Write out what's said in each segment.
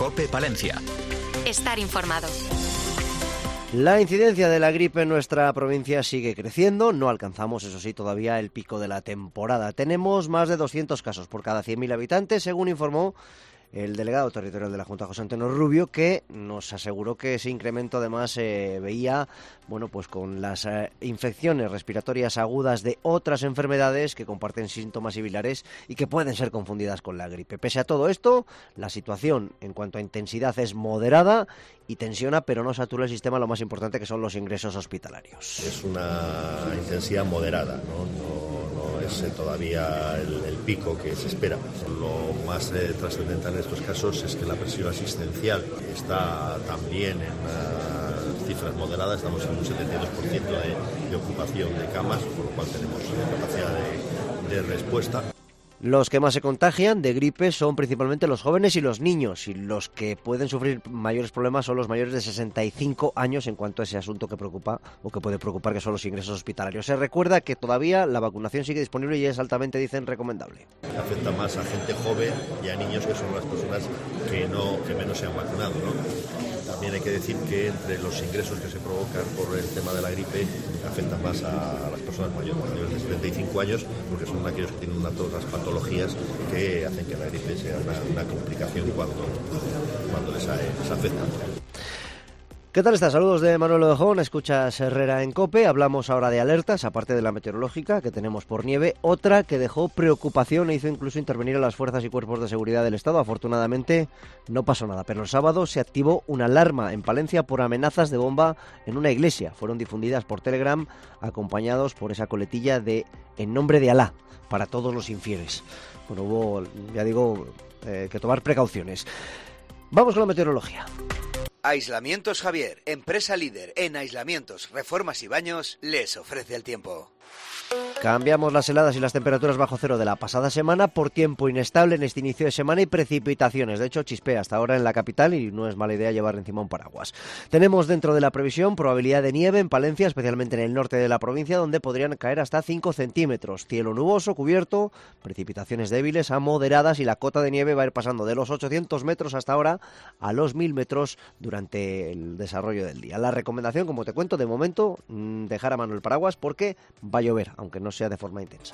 COPE Palencia. Estar informado. La incidencia de la gripe en nuestra provincia sigue creciendo. No alcanzamos, eso sí, todavía el pico de la temporada. Tenemos más de 200 casos por cada 100.000 habitantes, según informó el delegado territorial de la Junta, José Antonio Rubio, que nos aseguró que ese incremento además se veía, bueno, pues con las infecciones respiratorias agudas de otras enfermedades que comparten síntomas similares y que pueden ser confundidas con la gripe. Pese a todo esto, la situación en cuanto a intensidad es moderada y tensiona, pero no satura el sistema, lo más importante que son los ingresos hospitalarios. Es una intensidad moderada, no es todavía el pico que se espera. Lo más trascendental en estos casos es que la presión asistencial está también en cifras moderadas, estamos en un 72% de ocupación de camas, por lo cual tenemos capacidad de respuesta. Los que más se contagian de gripe son principalmente los jóvenes y los niños, y los que pueden sufrir mayores problemas son los mayores de 65 años en cuanto a ese asunto que preocupa o que puede preocupar, que son los ingresos hospitalarios. Se recuerda que todavía la vacunación sigue disponible y es altamente, dicen, recomendable. Afecta más a gente joven y a niños, que son las personas que menos se han vacunado, ¿no? También hay que decir que entre los ingresos que se provocan por el tema de la gripe afectan más a las personas mayores de 75 años, porque son aquellos que tienen otras patologías que hacen que la gripe sea una complicación cuando les afecta. ¿Qué tal estás? Saludos de Manuel Odejón, escuchas Herrera en COPE. Hablamos ahora de alertas, aparte de la meteorológica que tenemos por nieve, otra que dejó preocupación e hizo incluso intervenir a las fuerzas y cuerpos de seguridad del Estado. Afortunadamente no pasó nada, pero el sábado se activó una alarma en Palencia por amenazas de bomba en una iglesia. Fueron difundidas por Telegram, acompañados por esa coletilla de "En nombre de Alá", para todos los infieles. Bueno, hubo, ya digo, que tomar precauciones. Vamos con la meteorología. Aislamientos Javier, empresa líder en aislamientos, reformas y baños, les ofrece el tiempo. Cambiamos las heladas y las temperaturas bajo cero de la pasada semana por tiempo inestable en este inicio de semana y precipitaciones. De hecho, chispea hasta ahora en la capital y no es mala idea llevar encima un paraguas. Tenemos dentro de la previsión probabilidad de nieve en Palencia, especialmente en el norte de la provincia, donde podrían caer hasta 5 centímetros. Cielo nuboso, cubierto, precipitaciones débiles a moderadas y la cota de nieve va a ir pasando de los 800 metros hasta ahora a los 1000 metros durante el desarrollo del día. La recomendación, como te cuento, de momento, dejar a mano el paraguas porque va a llover, aunque no sea de forma intensa.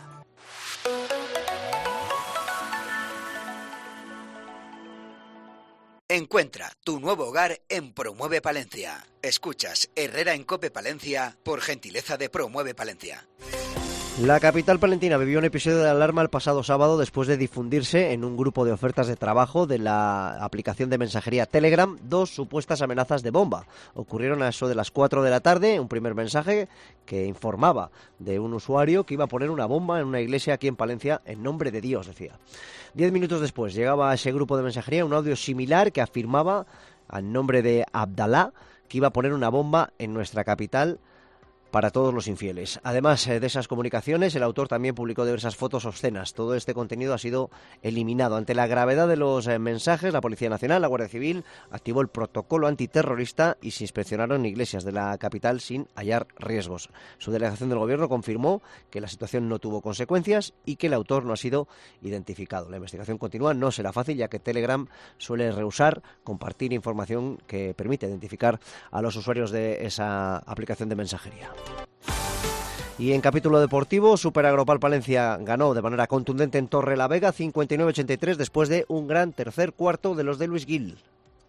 Encuentra tu nuevo hogar en Promueve Palencia. Escuchas Herrera en COPE Palencia por gentileza de Promueve Palencia. La capital palentina vivió un episodio de alarma el pasado sábado después de difundirse en un grupo de ofertas de trabajo de la aplicación de mensajería Telegram 2 supuestas amenazas de bomba. Ocurrieron a eso de las 4 de la tarde, un primer mensaje que informaba de un usuario que iba a poner una bomba en una iglesia aquí en Palencia en nombre de Dios, decía. 10 minutos después llegaba a ese grupo de mensajería un audio similar que afirmaba al nombre de Abdalá que iba a poner una bomba en nuestra capital para todos los infieles. Además de esas comunicaciones, el autor también publicó diversas fotos obscenas. Todo este contenido ha sido eliminado. Ante la gravedad de los mensajes, la Policía Nacional, la Guardia Civil, activó el protocolo antiterrorista y se inspeccionaron iglesias de la capital sin hallar riesgos. Su delegación del Gobierno confirmó que la situación no tuvo consecuencias y que el autor no ha sido identificado. La investigación continúa, no será fácil, ya que Telegram suele rehusar compartir información que permite identificar a los usuarios de esa aplicación de mensajería. Y en capítulo deportivo, Super Agropal Palencia ganó de manera contundente en Torrelavega 59-83 después de un gran tercer cuarto de los de Luis Gil.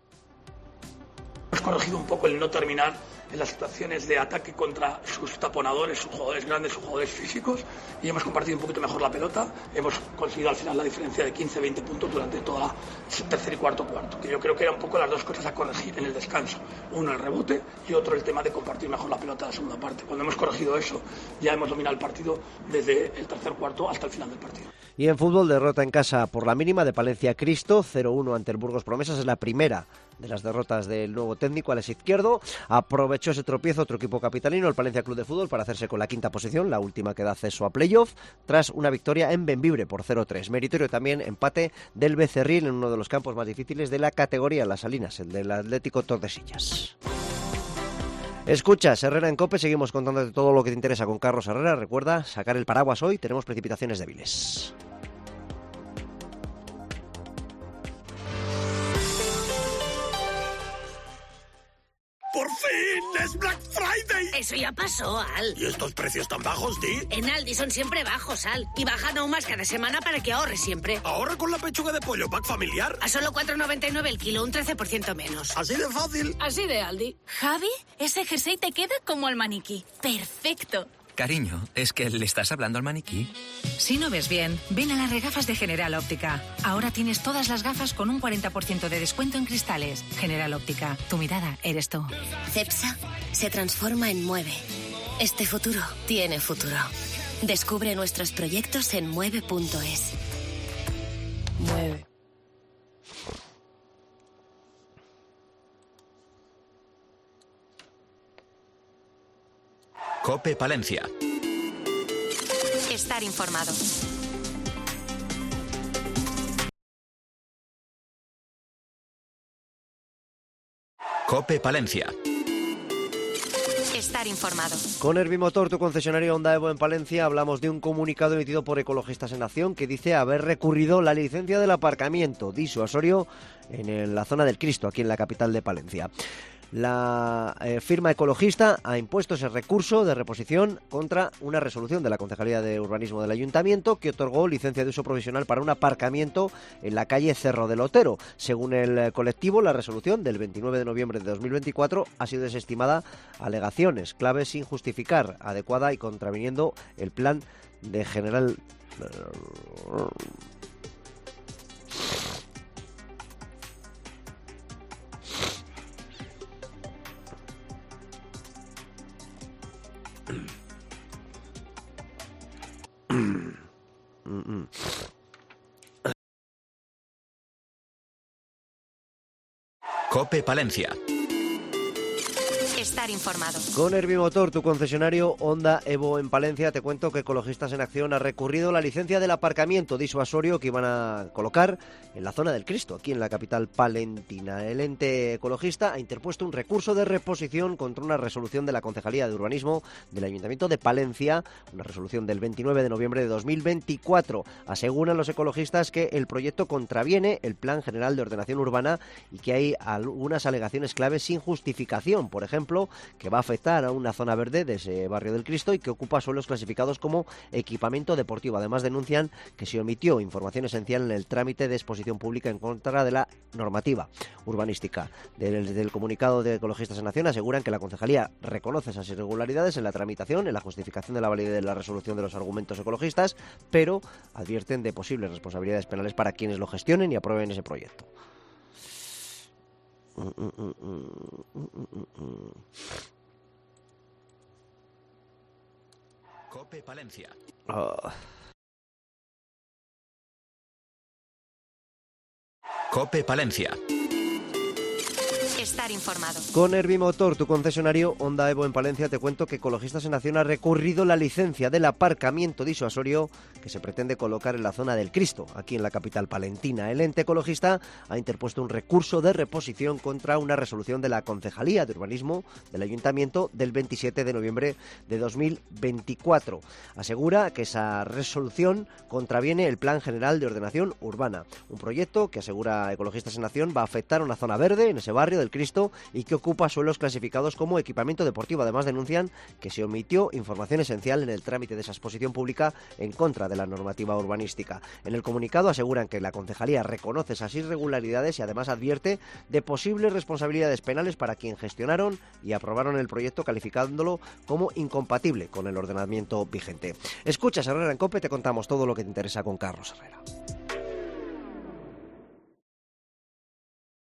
Hemos corregido un poco el no terminar en las situaciones de ataque contra sus taponadores, sus jugadores grandes, sus jugadores físicos, y hemos compartido un poquito mejor la pelota. Hemos conseguido al final la diferencia de 15-20 puntos durante toda la tercer y cuarto, que yo creo que eran un poco las dos cosas a corregir en el descanso. Uno, el rebote, y otro, el tema de compartir mejor la pelota en la segunda parte. Cuando hemos corregido eso, ya hemos dominado el partido desde el tercer cuarto hasta el final del partido. Y en fútbol, derrota en casa por la mínima de Palencia Cristo, 0-1 ante el Burgos Promesas. Es la primera de las derrotas del nuevo técnico, Alex Izquierdo. Aprovechó ese tropiezo otro equipo capitalino, el Palencia Club de Fútbol, para hacerse con la quinta posición, la última que da acceso a playoff, tras una victoria en Bembibre por 0-3. Meritorio también empate del Becerril en uno de los campos más difíciles de la categoría, Las Salinas, el del Atlético Tordesillas. Escuchas Herrera en COPE, seguimos contándote todo lo que te interesa con Carlos Herrera. Recuerda sacar el paraguas hoy, tenemos precipitaciones débiles. fin! ¡Es Black Friday! Eso ya pasó, Al. ¿Y estos precios tan bajos, Di? En Aldi son siempre bajos, Al. Y bajan aún más cada semana para que ahorres siempre. Ahorra con la pechuga de pollo pack familiar. A solo 4,99 el kilo, un 13% menos. Así de fácil. Así de Aldi. Javi, ese jersey te queda como al maniquí. Perfecto. Cariño, ¿es que le estás hablando al maniquí? Si no ves bien, ven a las regafas de General Óptica. Ahora tienes todas las gafas con un 40% de descuento en cristales. General Óptica, tu mirada eres tú. Cepsa se transforma en Mueve. Este futuro tiene futuro. Descubre nuestros proyectos en mueve.es. Mueve. COPE Palencia. Estar informado. COPE Palencia. Estar informado. Con Herbimotor, tu concesionario Honda Evo en Palencia, hablamos de un comunicado emitido por Ecologistas en Acción que dice haber recurrido la licencia del aparcamiento disuasorio en la zona del Cristo, aquí en la capital de Palencia. La firma ecologista ha impuesto ese recurso de reposición contra una resolución de la Concejalía de Urbanismo del Ayuntamiento que otorgó licencia de uso provisional para un aparcamiento en la calle Cerro del Otero. Según el colectivo, la resolución del 29 de noviembre de 2024 ha sido desestimada a alegaciones claves sin justificar, adecuada y contraviniendo el plan de general... COPE Palencia. Estar informado. Con Herbimotor, tu concesionario Honda Evo en Palencia, te cuento que Ecologistas en Acción ha recurrido la licencia del aparcamiento disuasorio que iban a colocar en la zona del Cristo, aquí en la capital palentina. El ente ecologista ha interpuesto un recurso de reposición contra una resolución de la Concejalía de Urbanismo del Ayuntamiento de Palencia, una resolución del 29 de noviembre de 2024. Aseguran los ecologistas que el proyecto contraviene el Plan General de Ordenación Urbana y que hay algunas alegaciones claves sin justificación, por ejemplo, que va a afectar a una zona verde de ese barrio del Cristo y que ocupa suelos clasificados como equipamiento deportivo. Además, denuncian que se omitió información esencial en el trámite de exposición pública en contra de la normativa urbanística. Desde el comunicado de Ecologistas en Acción aseguran que la Concejalía reconoce esas irregularidades en la tramitación, en la justificación de la validez de la resolución de los argumentos ecologistas, pero advierten de posibles responsabilidades penales para quienes lo gestionen y aprueben ese proyecto. COPE Palencia. COPE Palencia. Estar informado. Con Herbimotor, tu concesionario Honda Evo en Palencia, te cuento que Ecologistas en Acción ha recurrido la licencia del aparcamiento disuasorio que se pretende colocar en la zona del Cristo, aquí en la capital palentina. El ente ecologista ha interpuesto un recurso de reposición contra una resolución de la Concejalía de Urbanismo del Ayuntamiento del 27 de noviembre de 2024. Asegura que esa resolución contraviene el Plan General de Ordenación Urbana, un proyecto que, asegura Ecologistas en Acción, va a afectar a una zona verde en ese barrio del Cristo y que ocupa suelos clasificados como equipamiento deportivo. Además, denuncian que se omitió información esencial en el trámite de esa exposición pública en contra de la normativa urbanística. En el comunicado aseguran que la Concejalía reconoce esas irregularidades y además advierte de posibles responsabilidades penales para quien gestionaron y aprobaron el proyecto, calificándolo como incompatible con el ordenamiento vigente. Escuchas Herrera en COPE, te contamos todo lo que te interesa con Carlos Herrera.